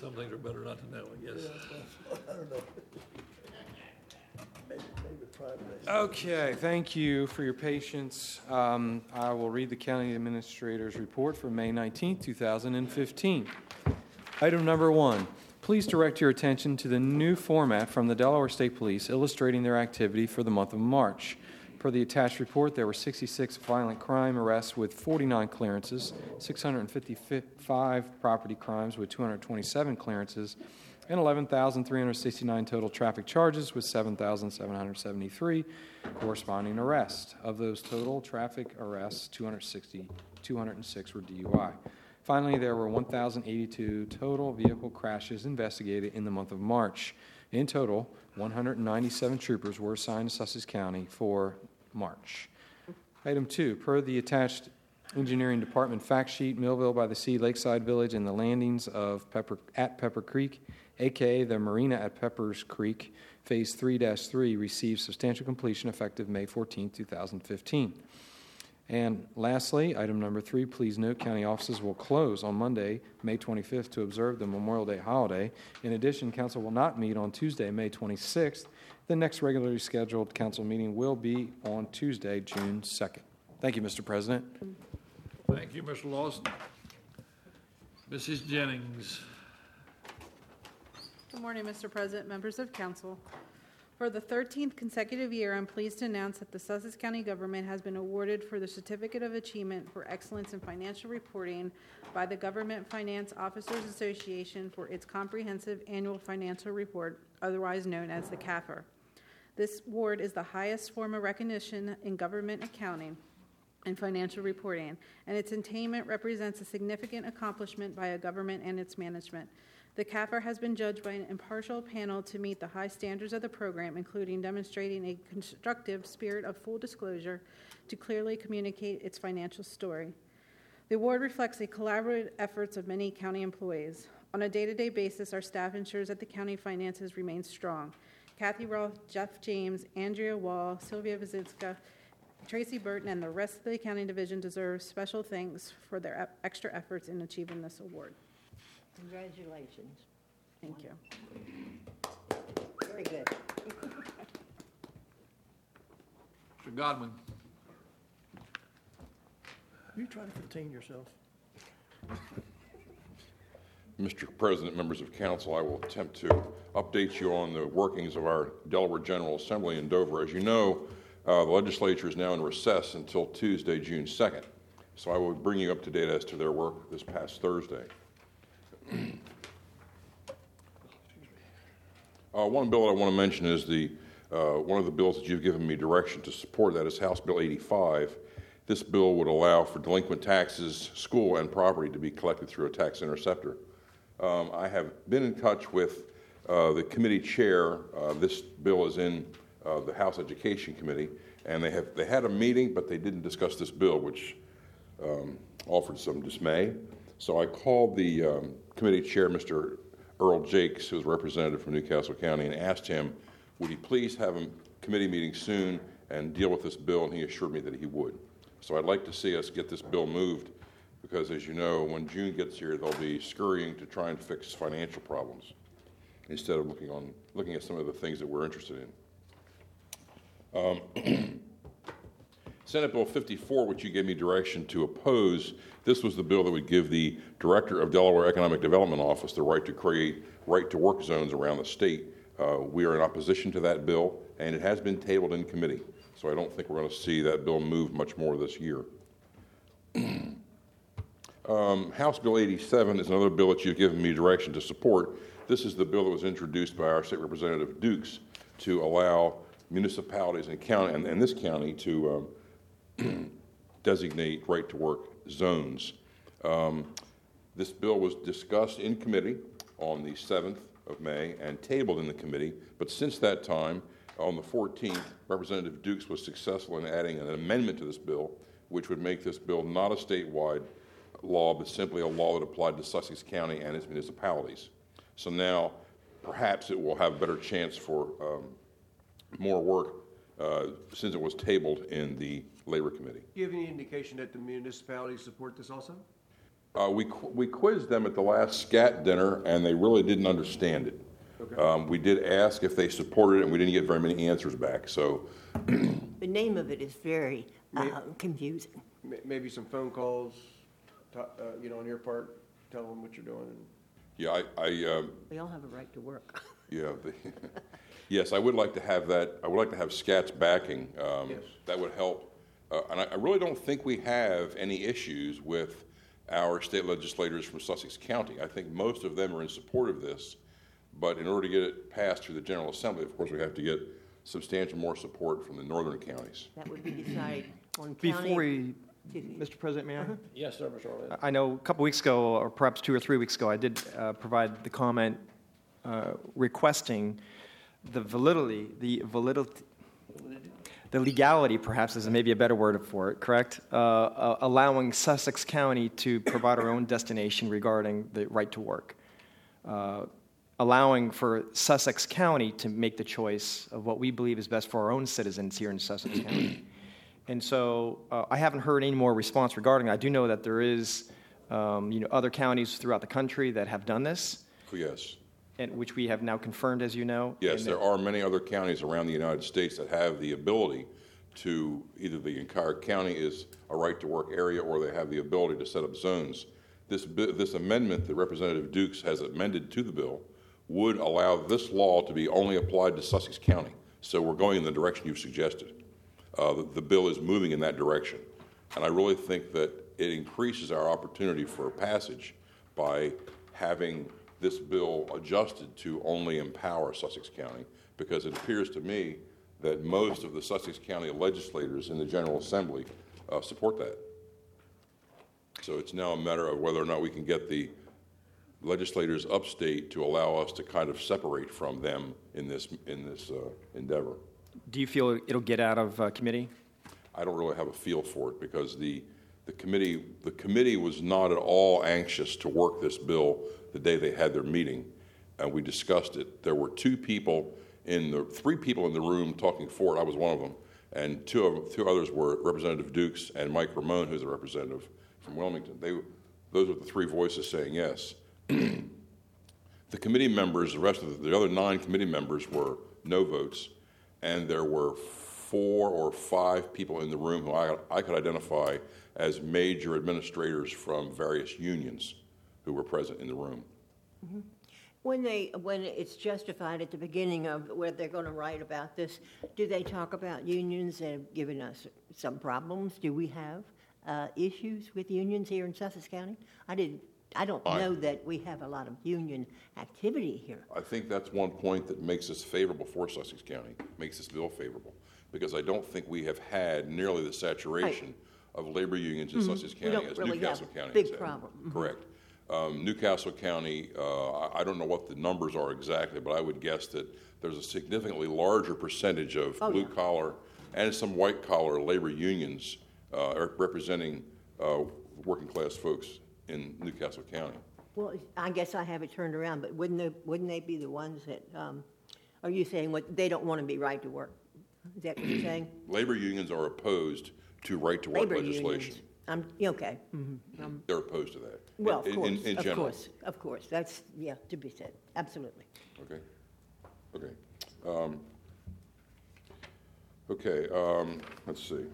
Some things are better not to know, I guess. I don't know. Maybe private. Okay, thank you for your patience. I will read the County Administrator's report for May 19th, 2015. Item number 1, please direct your attention to the new format from the Delaware State Police illustrating their activity for the month of March. Per the attached report, there were 66 violent crime arrests with 49 clearances, 655 property crimes with 227 clearances, and 11,369 total traffic charges with 7,773 corresponding arrests. Of those total traffic arrests, 206 were DUI. Finally, there were 1,082 total vehicle crashes investigated in the month of March. In total, 197 troopers were assigned to Sussex County for March. Item 2, per the attached Engineering Department fact sheet, Millville by the Sea, Lakeside Village, and the landings of Pepper Creek, a.k.a. the Marina at Peppers Creek, Phase 3-3, received substantial completion effective May 14, 2015. And lastly, item number 3, please note county offices will close on Monday, May 25th, to observe the Memorial Day holiday. In addition, council will not meet on Tuesday, May 26th. The next regularly scheduled council meeting will be on Tuesday, June 2nd. Thank you, Mr. President. Thank you, Mr. Lawson. Mrs. Jennings. Good morning, Mr. President, members of council. For the 13th consecutive year, I'm pleased to announce that the Sussex County government has been awarded for the Certificate of Achievement for Excellence in Financial Reporting by the Government Finance Officers Association for its comprehensive annual financial report, otherwise known as the CAFR. This award is the highest form of recognition in government accounting and financial reporting, and its attainment represents a significant accomplishment by a government and its management. The CAFR has been judged by an impartial panel to meet the high standards of the program, including demonstrating a constructive spirit of full disclosure to clearly communicate its financial story. The award reflects the collaborative efforts of many county employees. On a day-to-day basis, our staff ensures that the county finances remain strong. Kathy Roth, Jeff James, Andrea Wall, Sylvia Vizitska, Tracy Burton, and the rest of the accounting division deserve special thanks for their extra efforts in achieving this award. Congratulations. Thank you. Very good. Mr. Godwin. Are you trying to contain yourself? Mr. President, members of council, I will attempt to update you on the workings of our Delaware General Assembly in Dover. As you know, the legislature is now in recess until Tuesday, June 2nd. So I will bring you up to date as to their work this past Thursday. One bill I want to mention is one of the bills that you've given me direction to support. That is House Bill 85. This bill would allow for delinquent taxes, school, and property to be collected through a tax interceptor. I have been in touch with the committee chair. This bill is in the House Education Committee, and they had a meeting, but they didn't discuss this bill, which offered some dismay. So I called the committee chair, Mr. Earl Jakes, who's a representative from Newcastle County, and asked him, would he please have a committee meeting soon and deal with this bill, and he assured me that he would. So I'd like to see us get this bill moved, because as you know, when June gets here, they'll be scurrying to try and fix financial problems instead of looking at some of the things that we're interested in. Senate Bill 54, which you gave me direction to oppose, this was the bill that would give the Director of Delaware Economic Development Office the right to create right-to-work zones around the state. We are in opposition to that bill, and it has been tabled in committee. So I don't think we're going to see that bill move much more this year. House Bill 87 is another bill that you've given me direction to support. This is the bill that was introduced by our State Representative Dukes to allow municipalities and this county to designate right-to-work zones. This bill was discussed in committee on the 7th of May and tabled in the committee, but since that time, on the 14th, Representative Dukes was successful in adding an amendment to this bill, which would make this bill not a statewide law, but simply a law that applied to Sussex County and its municipalities. So now, perhaps it will have a better chance for more work since it was tabled in the Labor Committee. Do you have any indication that the municipalities support this also? We quizzed them at the last SCAT dinner, and they really didn't understand it. We did ask if they supported it, and we didn't get very many answers back. So, The name of it is very confusing. Maybe some phone calls, on your part, tell them what you're doing. yeah, We all have a right to work. yeah. Yes, I would like to have that. I would like to have SCAT's backing. Yes. That would help. And I really don't think we have any issues with our state legislators from Sussex County. I think most of them are in support of this. But in order to get it passed through the General Assembly, of course, we have to get substantial more support from the northern counties. That would be decided on county. Before we, Excuse me. Mr. President, may I? Yes, sir, Mr. Arlett. I know a couple weeks ago, or perhaps 2 or 3 weeks ago, I did provide the comment requesting the legality, perhaps is maybe a better word for it, correct? Allowing Sussex County to provide our own destination regarding the right to work. Allowing for Sussex County to make the choice of what we believe is best for our own citizens here in Sussex County. And so I haven't heard any more response regarding it. I do know that there is, other counties throughout the country that have done this, Oh, yes. and which we have now confirmed, as you know. Yes, And there are many other counties around the United States that have the ability to, either the entire county is a right-to-work area, or they have the ability to set up zones. This amendment that Representative Dukes has amended to the bill would allow this law to be only applied to Sussex County. So we're going in the direction you've suggested. The bill is moving in that direction. And I really think that it increases our opportunity for passage by having this bill adjusted to only empower Sussex County, because it appears to me that most of the Sussex County legislators in the General Assembly support that. So it's now a matter of whether or not we can get the legislators upstate to allow us to kind of separate from them in this endeavor. Do you feel it'll get out of committee? I don't really have a feel for it, because the committee was not at all anxious to work this bill the day they had their meeting, and we discussed it. There were three people in the room talking for it. I was one of them, and two others were Representative Dukes and Mike Ramone, who's a representative from Wilmington. Those were the three voices saying yes. The committee members, the rest of the other 9 committee members were no votes, and there were 4 or 5 people in the room who I could identify as major administrators from various unions who were present in the room. Mm-hmm. When it's justified at the beginning of where they're going to write about this, do they talk about unions that have given us some problems? Do we have issues with unions here in Sussex County? I don't know that we have a lot of union activity here. I think that's one point that makes us favorable for Sussex County, makes this bill favorable, because I don't think we have had nearly the saturation of labor unions in Sussex County as really Newcastle have County big has had. problem. Mm-hmm. Correct. Newcastle County, I don't know what the numbers are exactly, but I would guess that there's a significantly larger percentage of blue-collar and some white-collar labor unions representing working-class folks in Newcastle County. Well, I guess I have it turned around, but wouldn't they be the ones that, are you saying they don't want to be right to work? Is that what you're saying? Labor unions are opposed to right-to-work Labor legislation. unions. Okay. Mm-hmm. They're opposed to that. Well, of course, in general. of course. That's, to be said. Absolutely. Okay. Let's see.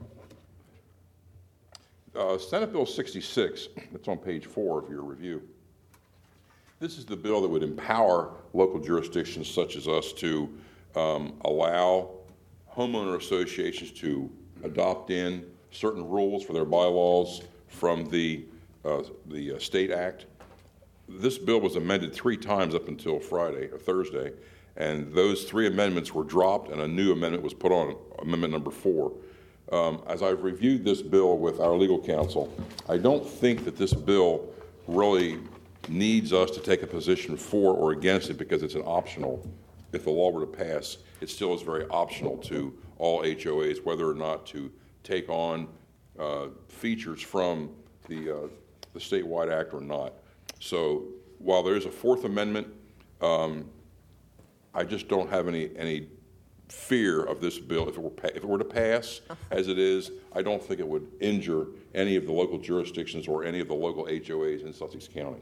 Senate Bill 66, that's on page 4 of your review. This is the bill that would empower local jurisdictions such as us to allow homeowner associations to adopt in certain rules for their bylaws from the State Act. This bill was amended 3 times up until Thursday, and those 3 amendments were dropped and a new amendment was put on, amendment number 4. As I've reviewed this bill with our legal counsel, I don't think that this bill really needs us to take a position for or against it, because it's an optional. If the law were to pass, it still is very optional to all HOAs whether or not to take on features from the statewide act or not. So while there is a 4th amendment, I just don't have any fear of this bill. If it were to pass as it is, I don't think it would injure any of the local jurisdictions or any of the local HOAs in Sussex County.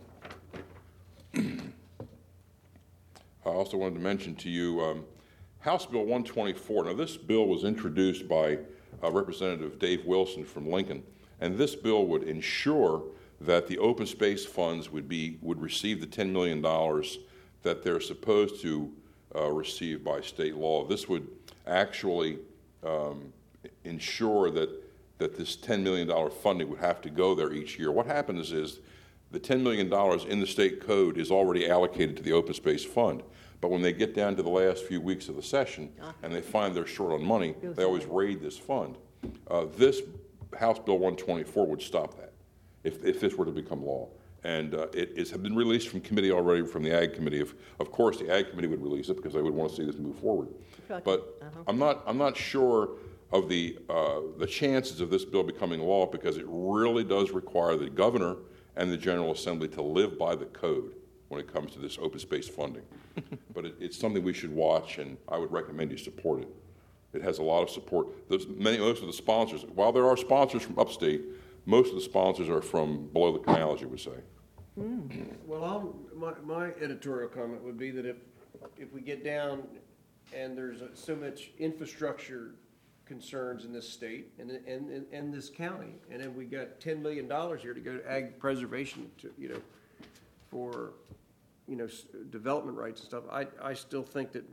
I also wanted to mention to you House Bill 124. Now, this bill was introduced by Representative Dave Wilson from Lincoln, and this bill would ensure that the open space funds would receive the $10 million that they're supposed to receive by state law. This would actually ensure that this $10 million funding would have to go there each year. What happens is the $10 million in the state code is already allocated to the open space fund. But when they get down to the last few weeks of the session and they find they're short on money, they always raid this fund. This House Bill 124 would stop that if this were to become law. And it has been released from committee already, from the Ag Committee. Of course, the Ag Committee would release it because they would want to see this move forward. But I'm not sure of the chances of this bill becoming law, because it really does require the governor and the General Assembly to live by the code when it comes to this open space funding. But it's something we should watch, and I would recommend you support it. It has a lot of support. Most of the sponsors, while there are sponsors from upstate, most of the sponsors are from below the canal, as you would say. Well, my editorial comment would be that if we get down and there's so much infrastructure concerns in this state and this county, and then we got $10 million here to go to ag preservation for development rights and stuff, I still think that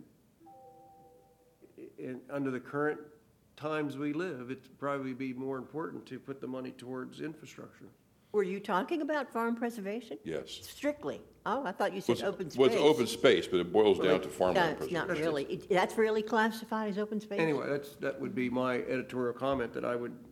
under the current times we live, it'd probably be more important to put the money towards infrastructure. Were you talking about farm preservation? Yes. Strictly? Oh, I thought you said open space. Well, it's open space, but it boils down to farmland That's preservation. not really, that's really classified as open space? Anyway, that would be my editorial comment, that I would,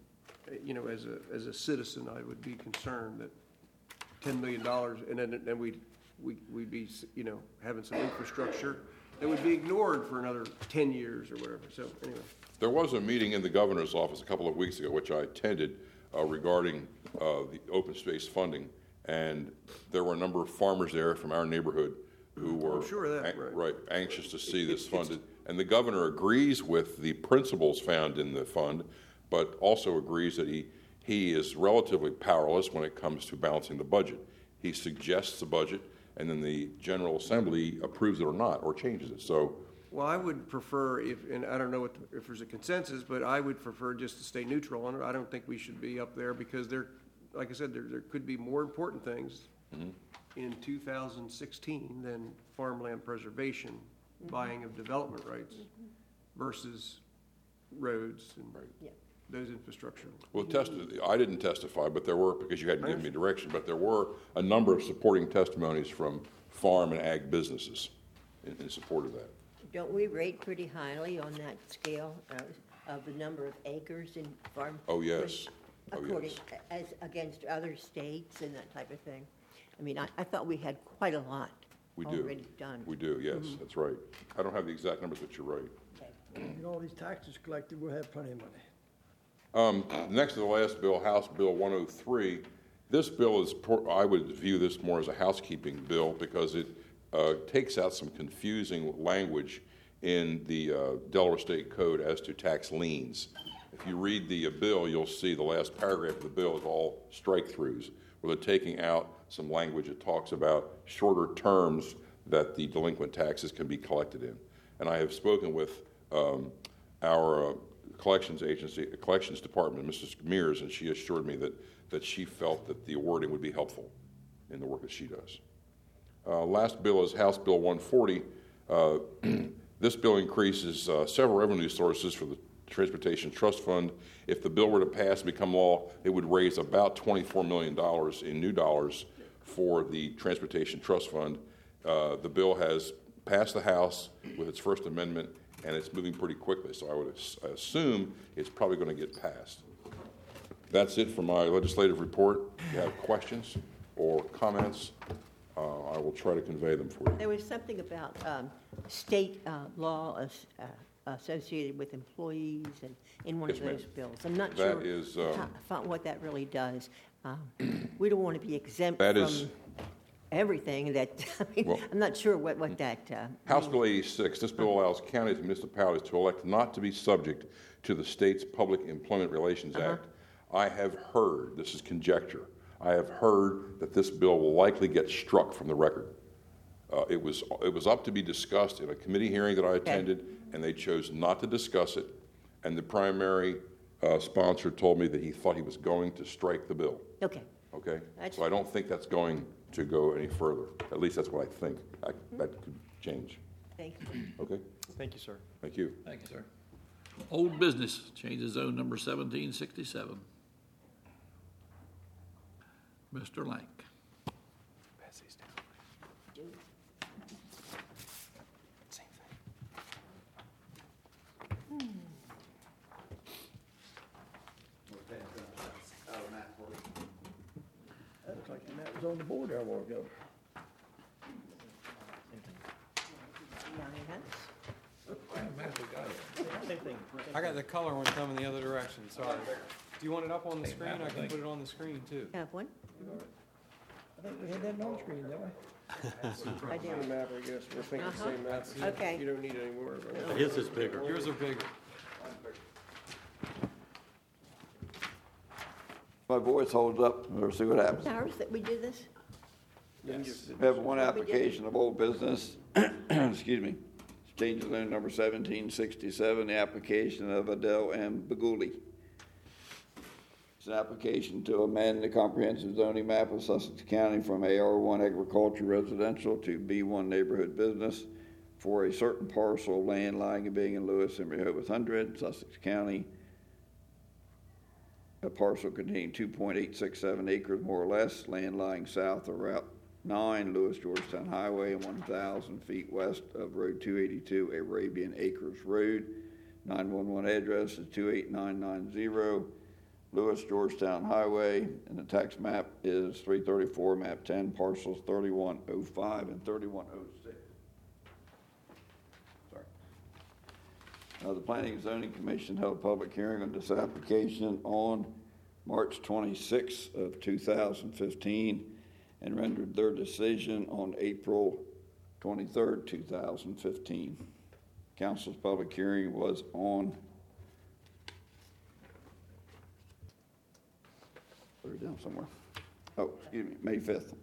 as a citizen, I would be concerned that $10 million, and then we'd be, having some infrastructure that would be ignored for another 10 years or whatever. So anyway. There was a meeting in the governor's office a couple of weeks ago, which I attended, regarding the open space funding, and there were a number of farmers there from our neighborhood who were I'm sure of that, right. anxious to see this funded. And the governor agrees with the principles found in the fund, but also agrees that he is relatively powerless when it comes to balancing the budget. He suggests the budget, and then the General Assembly approves it or not, or changes it. So, Well, I would prefer, and I don't know if there's a consensus, but I would prefer just to stay neutral on it. I don't think we should be up there, because like I said, there could be more important things in 2016 than farmland preservation, buying of development rights versus roads and those infrastructure. well, I didn't testify, but there were, because you hadn't given me direction, but there were a number of supporting testimonies from farm and ag businesses in support of that. Don't we rate pretty highly on that scale of the number of acres in farm? Oh, yes. According, as against other states and that type of thing? I mean, I thought we had quite a lot We do. already done. We do, yes, that's right. I don't have the exact numbers, but you're right. Get all these taxes collected, we'll have plenty of money. Next to the last bill, House Bill 103, this bill is, I would view this more as a housekeeping bill, because it takes out some confusing language in the Delaware State Code as to tax liens. If you read the bill, you'll see the last paragraph of the bill is all strike-throughs, where they're taking out some language that talks about shorter terms that the delinquent taxes can be collected in. And I have spoken with our collections department, Mrs. Mears, and she assured me that she felt that the wording would be helpful in the work that she does. Last bill is House Bill 140. This bill increases several revenue sources for the Transportation Trust Fund. If the bill were to pass and become law, it would raise about $24 million in new dollars for the Transportation Trust Fund. The bill has passed the House with its first amendment, and it's moving pretty quickly, so I would assume it's probably going to get passed. That's it for my legislative report. If you have questions or comments, I will try to convey them for you. There was something about state law associated with employees and in one Yes, of those ma'am. bills. I'm not That sure is, what that really does. We don't want to be exempt That from. is, everything that, I mean, Well- I'm not sure what that, House Bill 86, this bill allows counties and municipalities to elect not to be subject to the state's Public Employment Relations Act. I have heard, this is conjecture, I have heard that this bill will likely get struck from the record. It was up to be discussed in a committee hearing that I attended, and they chose not to discuss it. And the primary sponsor told me that he thought he was going to strike the bill. okay. Okay? That's- So I don't think that's going to go any further. At least that's what I think. That could change. Thank you. Okay? Thank you, sir. Thank you. Thank you, sir. Old business, change of zone number 1767. Mr. Lank. That looks like the map was on the board there a while ago. I got the color one coming the other direction, sorry. Do you want it up on the screen? I can put it on the screen, too. Have one? I think we had that on screen, didn't we? I do. Same map, I guess, we're thinking the same map. Okay. You don't need any more of it. His is bigger. Yours are bigger. My voice holds up, we'll see what happens. Ours that we did this? Then you just- We have one application of old business, excuse me, change of zone number 1767, the application of Adele M. Baguli. It's an application to amend the comprehensive zoning map of Sussex County from AR1 agriculture residential to B1 neighborhood business for a certain parcel of land lying and being in Lewis and Rehoboth 100, Sussex County. A parcel containing 2.867 acres more or less, land lying south of Route 9, Lewis Georgetown Highway, and 1,000 feet west of Road 282, Arabian Acres Road. 911 address is 28990 Lewis Georgetown Highway, and the tax map is 334, map 10, parcels 3105 and 3106. Sorry. The Planning and Zoning Commission held a public hearing on this application on March 26 of 2015 and rendered their decision on April 23rd, 2015. Council's public hearing was on, put it down somewhere. Oh, excuse me, May 5th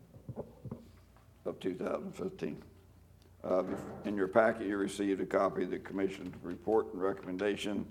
of 2015. In your packet, you received a copy of the commission's report and recommendation.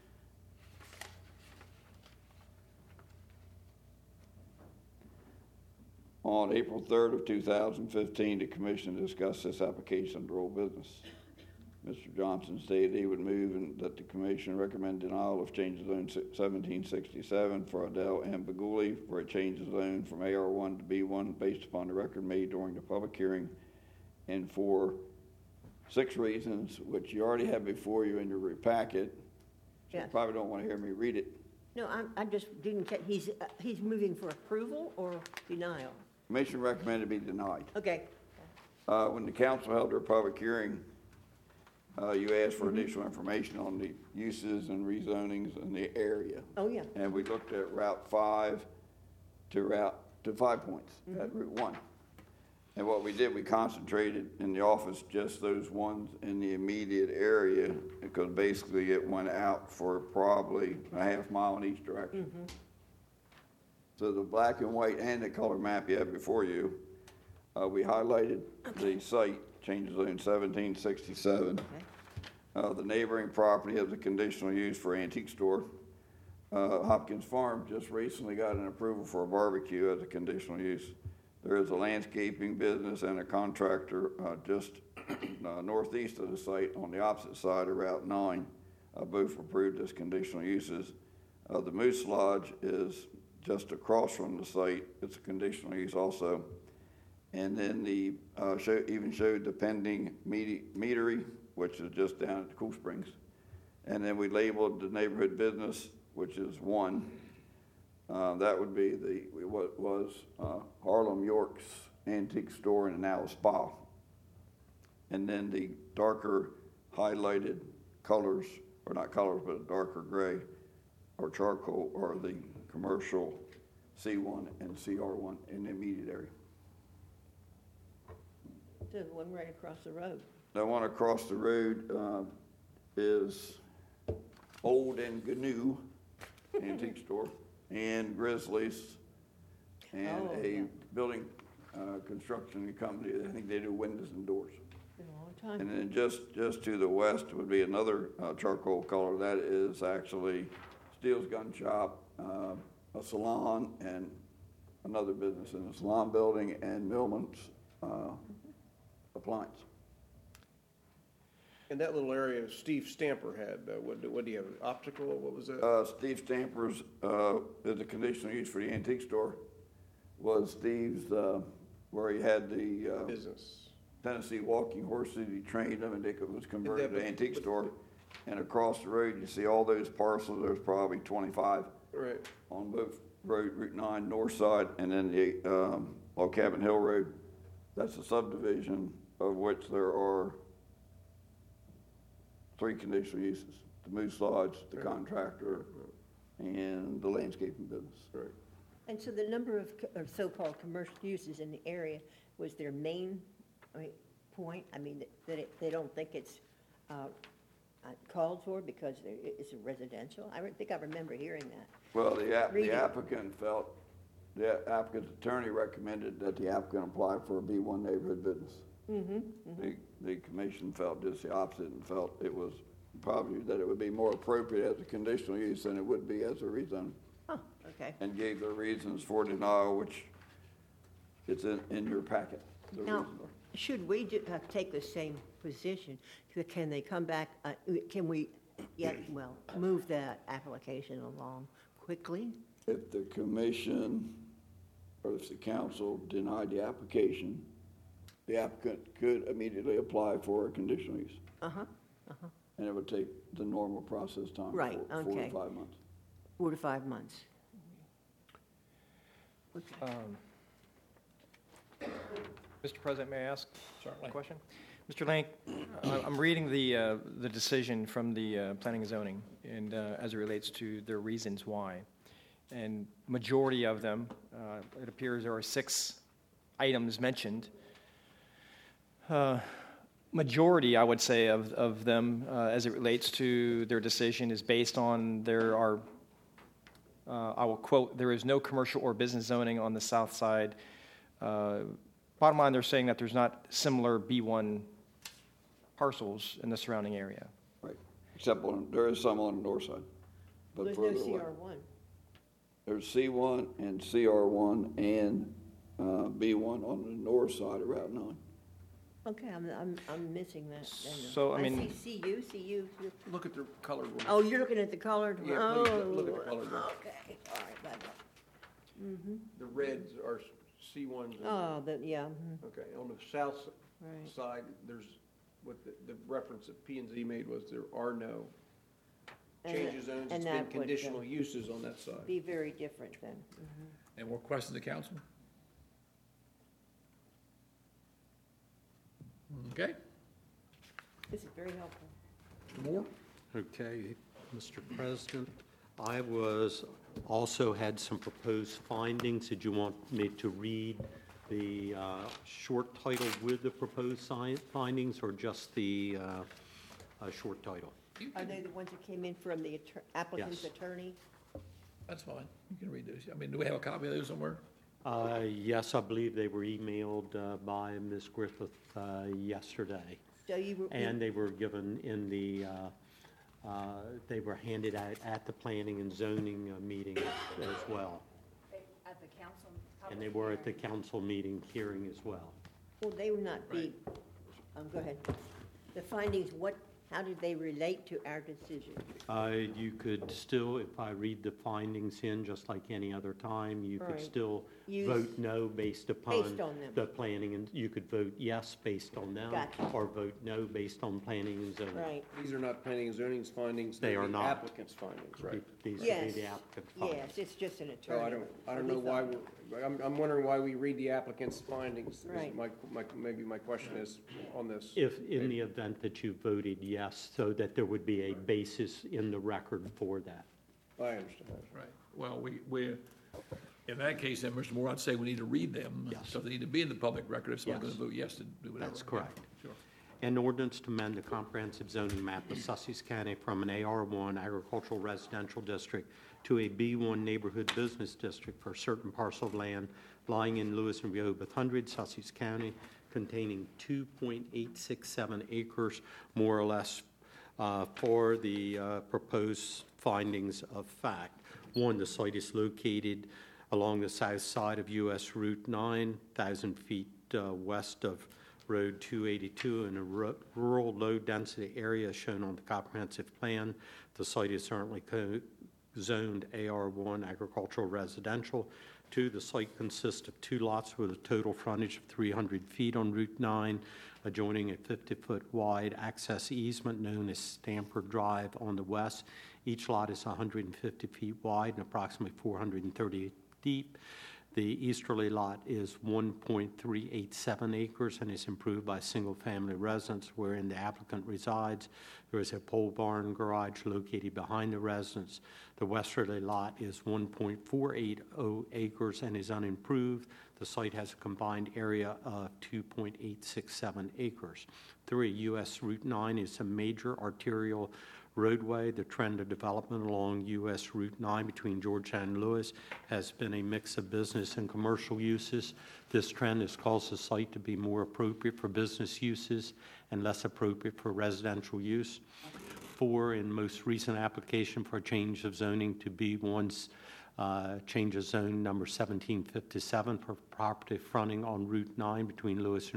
On April 3rd of 2015, the commission discussed this application under old business. Mr. Johnson stated he would move and that the commission recommend denial of change of zone 1767 for Adele M. Baguli for a change of zone from AR1 to B1 based upon the record made during the public hearing and for 6 reasons, which you already have before you in your packet. So you Yes. probably don't want to hear me read it. No, I just didn't catch, he's moving for approval or denial? Commission recommended be denied. Okay, When the council held their public hearing, you asked for additional information on the uses and rezonings in the area. oh, yeah, And we looked at Route 5 to 5 Points at Route 1. And what we did, we concentrated in the office just those ones in the immediate area because basically it went out for probably a half mile in each direction. So the black and white and the color map you have before you, we highlighted the site, change of zone 1767. The neighboring property has a conditional use for antique store. Hopkins Farm just recently got an approval for a barbecue as a conditional use. There is a landscaping business and a contractor just northeast of the site on the opposite side of Route 9, both approved as conditional uses. The Moose Lodge is just across from the site. It's a conditional use also. And then the even showed the pending meadery, which is just down at the Cool Springs. And then we labeled the neighborhood business, which is 1. That would be what was Harlem York's Antique Store and now a spa. And then the darker highlighted colors, or not colors, but darker gray or charcoal, are the commercial C1 and CR1 in the immediate area. the one right across the road. The one across the road is Old and Gnu Antique Store and Grizzlies and Oh, a yeah. building construction company. I think they do windows and doors. Been a long And time. then just to the west would be another charcoal color. That is actually Steele's Gun Shop, a salon, and another business in the salon building, and Millman's Appliance. In that little area, Steve Stamper had, what do you have, optical, what was that? Steve Stamper's is a conditional use for the antique store. Was Steve's where he had the Business. Tennessee walking horses. He trained them, and it was converted to But- an antique store. And across the road, you see all those parcels. There's probably 25 Right. on both Route 9 north side, and then the Log Cabin Hill Road. That's a subdivision of which there are 3 conditional uses: the Moose Lodge, the contractor, and the landscaping business. Right. And so the number of so-called commercial uses in the area was their main point? I mean, that they don't think it's called for because it's a residential? I think I remember hearing that. Well, the Reading. applicant's attorney recommended that the applicant apply for a B1 neighborhood business. The commission felt just the opposite and felt it was probably that it would be more appropriate as a conditional use than it would be as a rezone, Oh, okay. and gave their reasons for denial, which it's in your packet. The Now, reasons are. should we take the same position? Can they come back, can we, move that application along quickly? If the commission or if the council denied the application, the applicant could immediately apply for a conditional use. Uh-huh, And it would take the normal process time. Right, 4 to okay. 5 months. 4 to 5 months. Mr. President, may I ask Certainly. a question? Mr. Lank, I'm reading the decision from the Planning and Zoning, and as it relates to their reasons why. And majority of them, it appears there are 6 items mentioned. Majority, I would say, of them, as it relates to their decision, is based on I will quote, there is no commercial or business zoning on the south side. Bottom line, they're saying that there's not similar B1 parcels in the surrounding area. Right, except there is some on the north side, but There's no further away. CR1. There's C1 and CR1 and B1 on the north side of Route 9. Okay, I'm missing that. So, I mean- see CU. Look at the colored one. Oh, you're looking at the colored one? Yeah, please, look at the Oh, colored one. okay, all right, bye-bye. The reds are C1s. Oh, yeah, Okay, on the south right. side, there's, what the reference that P and Z made was there are no And change that- of zones. and It's that been would, conditional uses on that side. Be very different then. Any more questions of council? Okay, This is very helpful. more? Okay, Mr. President, I also had some proposed findings. Did you want me to read the short title with the proposed findings, or just the short title? Are they the ones that came in from the applicant's Yes. attorney? That's fine. You can read those. I mean, do we have a copy of those somewhere? Yes, I believe they were emailed by Ms. Griffith yesterday, So you and they were given in the, they were handed out at the planning and zoning meeting as well. At the council. And they were at the council meeting hearing as well. Well, they would not be, go ahead. The findings, how did they relate to our decision? You could still, if I read the findings in, just like any other time, you could Right. still Use- vote no based upon Based on them. the planning, and you could vote yes based on them, Gotcha. or vote no based on planning and zoning. Right, These are not planning and zoning's findings. They they're are the not. applicant's findings, right? These would be yes, the applicant's findings. yes, it's just an So attorney. I don't So know we why, thought- I'm wondering why we read the applicant's findings. Is Right. Maybe my question is on this. If, in the event that you voted yes, so that there would be a basis in the record for that. I understand. Right. Well, In that case, then, Mr. Moore, I'd say we need to read them. Yes. So they need to be in the public record if someone's Yes. going to vote yes to do whatever. That's correct. Sure. An ordinance to amend the comprehensive zoning map of Sussex County from an AR1 agricultural residential district to a B1 neighborhood business district for a certain parcel of land lying in Lewis and Rehoboth Hundred, Sussex County, containing 2.867 acres, more or less, for the proposed findings of fact. One, the site is located along the south side of U.S. Route 9, 1,000 feet west of Road 282 in a rural low-density area shown on the comprehensive plan. The site is currently zoned AR1 agricultural residential. 2, the site consists of 2 lots with a total frontage of 300 feet on Route 9, adjoining a 50-foot wide access easement known as Stamford Drive on the west. Each lot is 150 feet wide and approximately 430 deep. The easterly lot is 1.387 acres and is improved by single-family residence wherein the applicant resides. There is a pole barn garage located behind the residence. The westerly lot is 1.480 acres and is unimproved. The site has a combined area of 2.867 acres. 3, U.S. Route 9 is a major arterial roadway. The trend of development along U.S. Route 9 between Georgetown and Lewis has been a mix of business and commercial uses. This trend has caused the site to be more appropriate for business uses and less appropriate for residential use. 4, in most recent application for a change of zoning to B1's change of zone number 1757 for property fronting on Route 9 between Lewis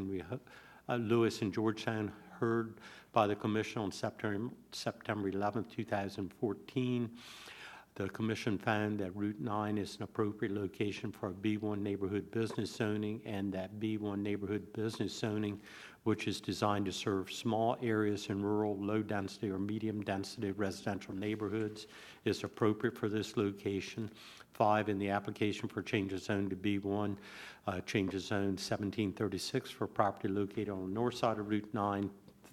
and Georgetown, heard by the Commission on September 11, 2014. The Commission found that Route 9 is an appropriate location for a B1 neighborhood business zoning, and that B1 neighborhood business zoning, which is designed to serve small areas in rural, low-density or medium-density residential neighborhoods, is appropriate for this location. 5, in the application for change of zone to B1, change of zone 1736 for property located on the north side of Route 9,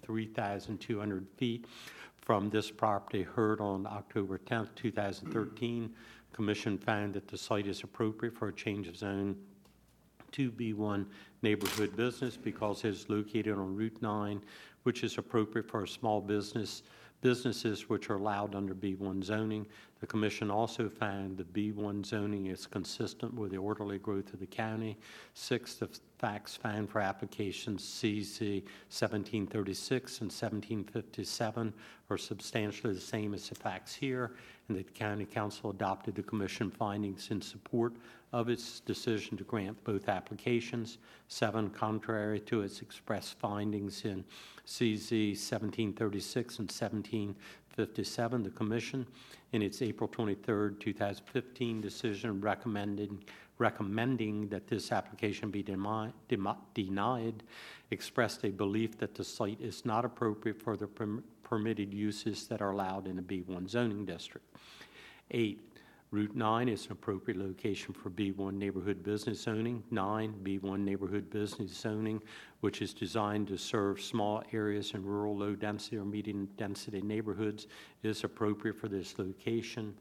3,200 feet from this property, heard on October 10, 2013. Commission found that the site is appropriate for a change of zone to B1 neighborhood business because it is located on Route 9, which is appropriate for a small businesses which are allowed under B1 zoning. The Commission also found the B1 zoning is consistent with the orderly growth of the county. 6, the facts found for applications CZ 1736 and 1757 are substantially the same as the facts here, and the County Council adopted the Commission findings in support of its decision to grant both applications. 7, contrary to its express findings in CZ 1736 and 1757, the Commission, in its April 23, 2015 decision recommending that this application be denied, expressed a belief that the site is not appropriate for the permitted uses that are allowed in a B1 zoning district. 8, Route 9 is an appropriate location for B1 neighborhood business zoning. 9, B1 neighborhood business zoning, which is designed to serve small areas in rural, low-density or medium-density neighborhoods, is appropriate for this location.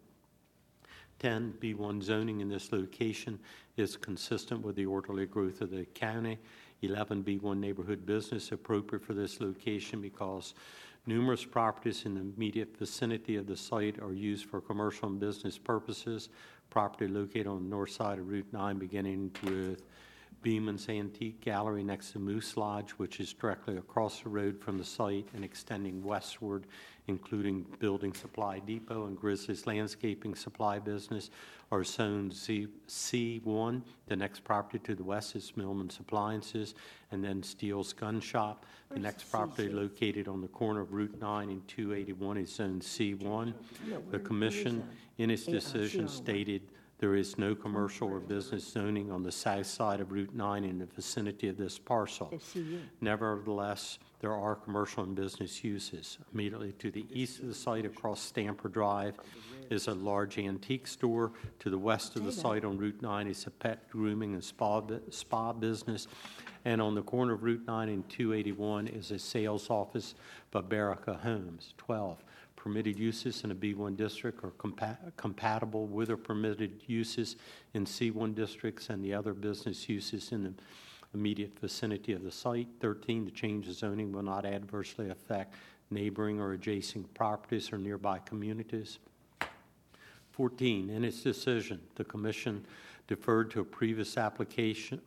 10, B1 zoning in this location is consistent with the orderly growth of the county. 11, B1 neighborhood business appropriate for this location because numerous properties in the immediate vicinity of the site are used for commercial and business purposes. Property located on the north side of Route 9, beginning with Beeman's Antique Gallery next to Moose Lodge, which is directly across the road from the site and extending westward, including Building Supply Depot and Grizzly's Landscaping Supply Business, are zone C1. The next property to the west is Millman's Appliances, and then Steele's Gun Shop. The next property located on the corner of Route 9 and 281 is zone C1. The Commission, in its decision, stated there is no commercial or business zoning on the south side of Route 9 in the vicinity of this parcel. Nevertheless, there are commercial and business uses. Immediately to the east of the site across Stamford Drive is a large antique store. To the west of the site on Route 9 is a pet grooming and spa business. And on the corner of Route 9 and 281 is a sales office, Barbarica Homes. 12, permitted uses in a B1 district are compatible with or permitted uses in C1 districts and the other business uses in the immediate vicinity of the site. 13, the change of zoning will not adversely affect neighboring or adjacent properties or nearby communities. 14, in its decision, the Commission referred to a previous application,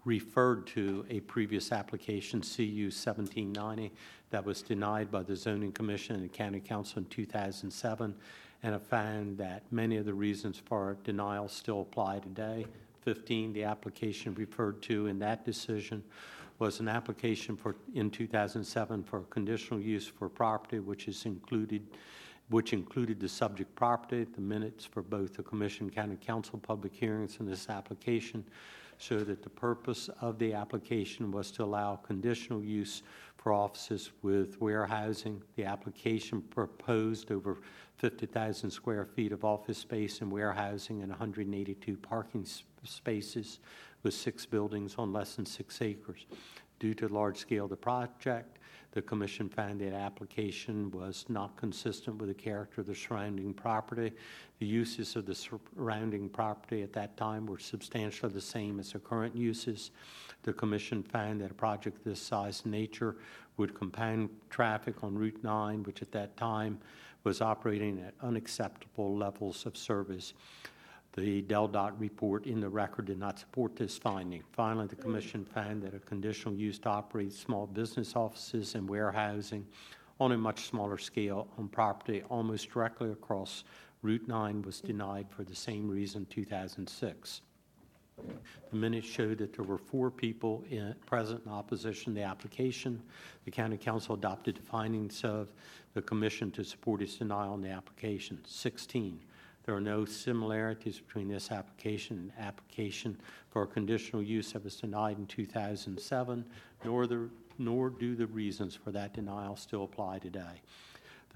CU 1790, that was denied by the Zoning Commission and the County Council in 2007, and have found that many of the reasons for denial still apply today. 15, the application referred to in that decision was an application in 2007 for conditional use for property, which included the subject property. The minutes for both the Commission and County Council public hearings in this application show that the purpose of the application was to allow conditional use for offices with warehousing. The application proposed over 50,000 square feet of office space and warehousing and 182 parking spaces with 6 buildings on less than 6 acres. Due to the large scale of the project, the Commission found that application was not consistent with the character of the surrounding property. The uses of the surrounding property at that time were substantially the same as the current uses. The Commission found that a project of this size and nature would compound traffic on Route 9, which at that time was operating at unacceptable levels of service. The DelDOT report in the record did not support this finding. Finally, the Commission found that a conditional use to operate small business offices and warehousing on a much smaller scale on property almost directly across Route 9 was denied for the same reason 2006. The minutes showed that there were 4 people present in opposition to the application. The County Council adopted the findings of the Commission to support its denial on the application. 16. There are no similarities between this application and application for a conditional use that was denied in 2007, nor do the reasons for that denial still apply today. The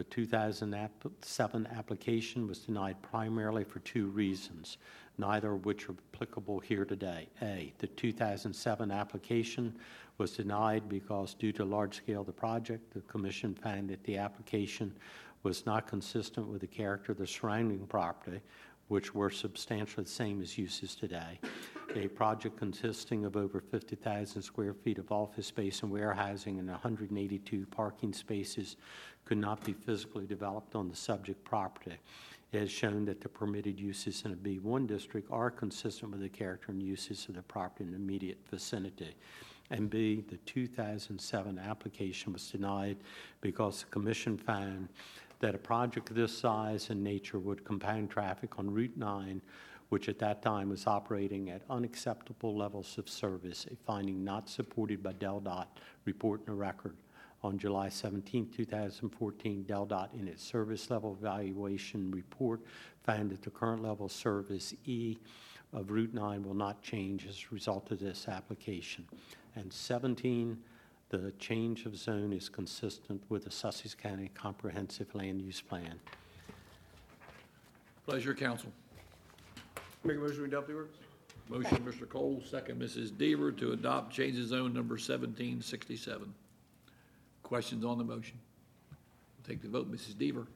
2007 application was denied primarily for 2 reasons, neither of which are applicable here today. A, the 2007 application was denied because due to large scale of the project, the Commission found that the application was not consistent with the character of the surrounding property, which were substantially the same as uses today. A project consisting of over 50,000 square feet of office space and warehousing and 182 parking spaces could not be physically developed on the subject property. It has shown that the permitted uses in a B1 district are consistent with the character and uses of the property in the immediate vicinity. And B, the 2007 application was denied because the Commission found that a project of this size and nature would compound traffic on Route 9, which at that time was operating at unacceptable levels of service, a finding not supported by DelDOT report in the record. On July 17, 2014, DelDOT, in its service level evaluation report, found that the current level of service E of Route 9 will not change as a result of this application. And 17, the change of zone is consistent with the Sussex County Comprehensive Land Use Plan. Pleasure, council. Make a motion to adopt the ordinance? Motion, Mr. Cole, second, Mrs. Deaver, to adopt change of zone number 1767. Questions on the motion? Take the vote, Mrs. Deaver.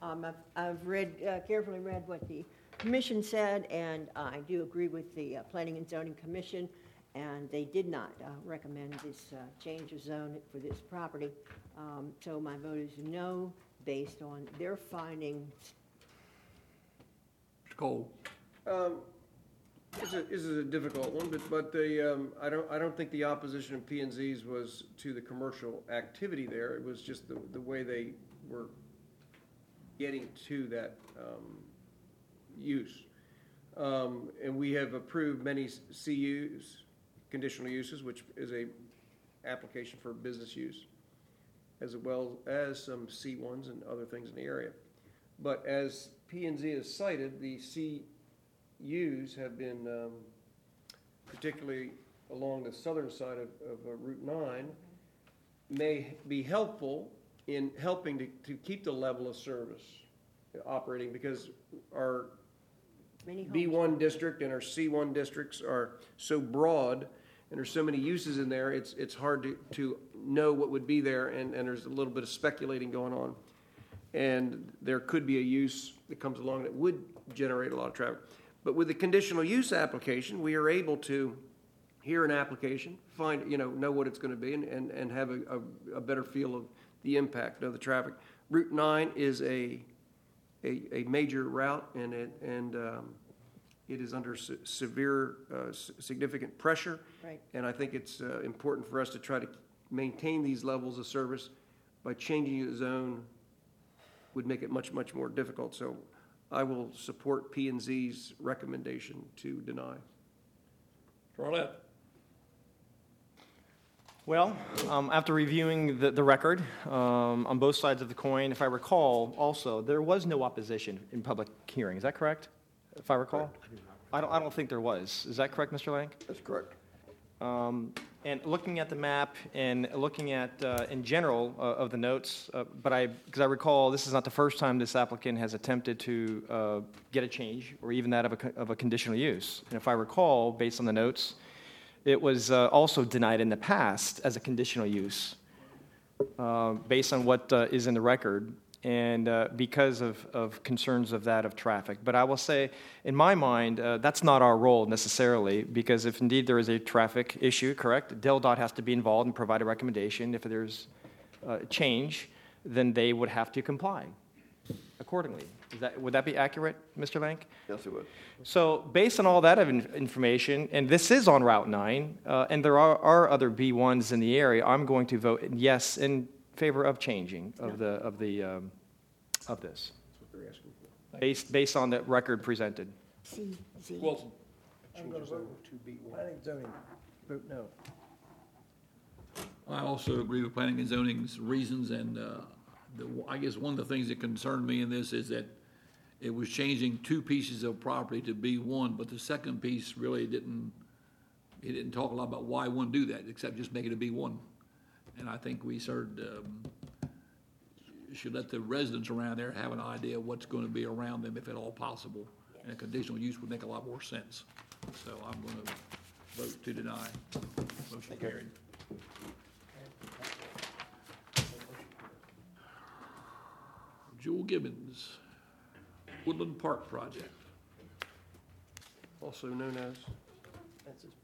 I've carefully read what the Commission said, and I do agree with the Planning and Zoning Commission, and they did not recommend this change of zone for this property. So my vote is no, based on their findings. Mr. Cole. This is a difficult one, but the I don't think the opposition of P&Z's was to the commercial activity there. It was just the way they were getting to that use. And we have approved many CUs, conditional uses, which is a application for business use, as well as some C1s and other things in the area. But as P&Z has cited, the CUs have been, particularly along the southern side of Route 9, may be helpful in helping to keep the level of service operating, because our B1 district and our C1 districts are so broad, and there's so many uses in there, it's hard to know what would be there, and there's a little bit of speculating going on. and there could be a use that comes along that would generate a lot of traffic. But with the conditional use application, we are able to hear an application, find, know what it's going to be, and have a better feel of the impact of the traffic. Route 9 is a major route, and it is under severe, significant pressure. Right. And I think it's important for us to try to maintain these levels of service. By changing the zone would make it much, much more difficult. So I will support P&Z's recommendation to deny. Charlotte? Well, after reviewing the record on both sides of the coin, if I recall, also, there was no opposition in public hearing. Is that correct? If I recall? I don't think there was. Is that correct, Mr. Lang? That's correct. And looking at the map and looking at, in general, of the notes, because I recall this is not the first time this applicant has attempted to get a change or even that of a conditional use. And if I recall, based on the notes, it was also denied in the past as a conditional use based on what is in the record and because of concerns of that of traffic. But I will say, in my mind, that's not our role necessarily, because if indeed there is a traffic issue, correct, DelDOT has to be involved and provide a recommendation. If there's change, then they would have to comply accordingly. Would that be accurate, Mr. Lank? Yes, it would. So based on all that information, and this is on Route 9, and there are other B1s in the area, I'm going to vote yes in favor of changing of this, That's what they're asking for. based on the record presented. C. Wilson? I'm going to vote planning and zoning. Vote no. I also agree with planning and zoning's reasons, and I guess one of the things that concerned me in this is that it was changing two pieces of property to B1, but the second piece really didn't talk a lot about why one do that, except just make it a B1. And I think we should let the residents around there have an idea of what's going to be around them, if at all possible. And a conditional use would make a lot more sense. So I'm going to vote to deny. Motion carried. Jewel Gibbons, Woodland Park Project. Also known as, That's his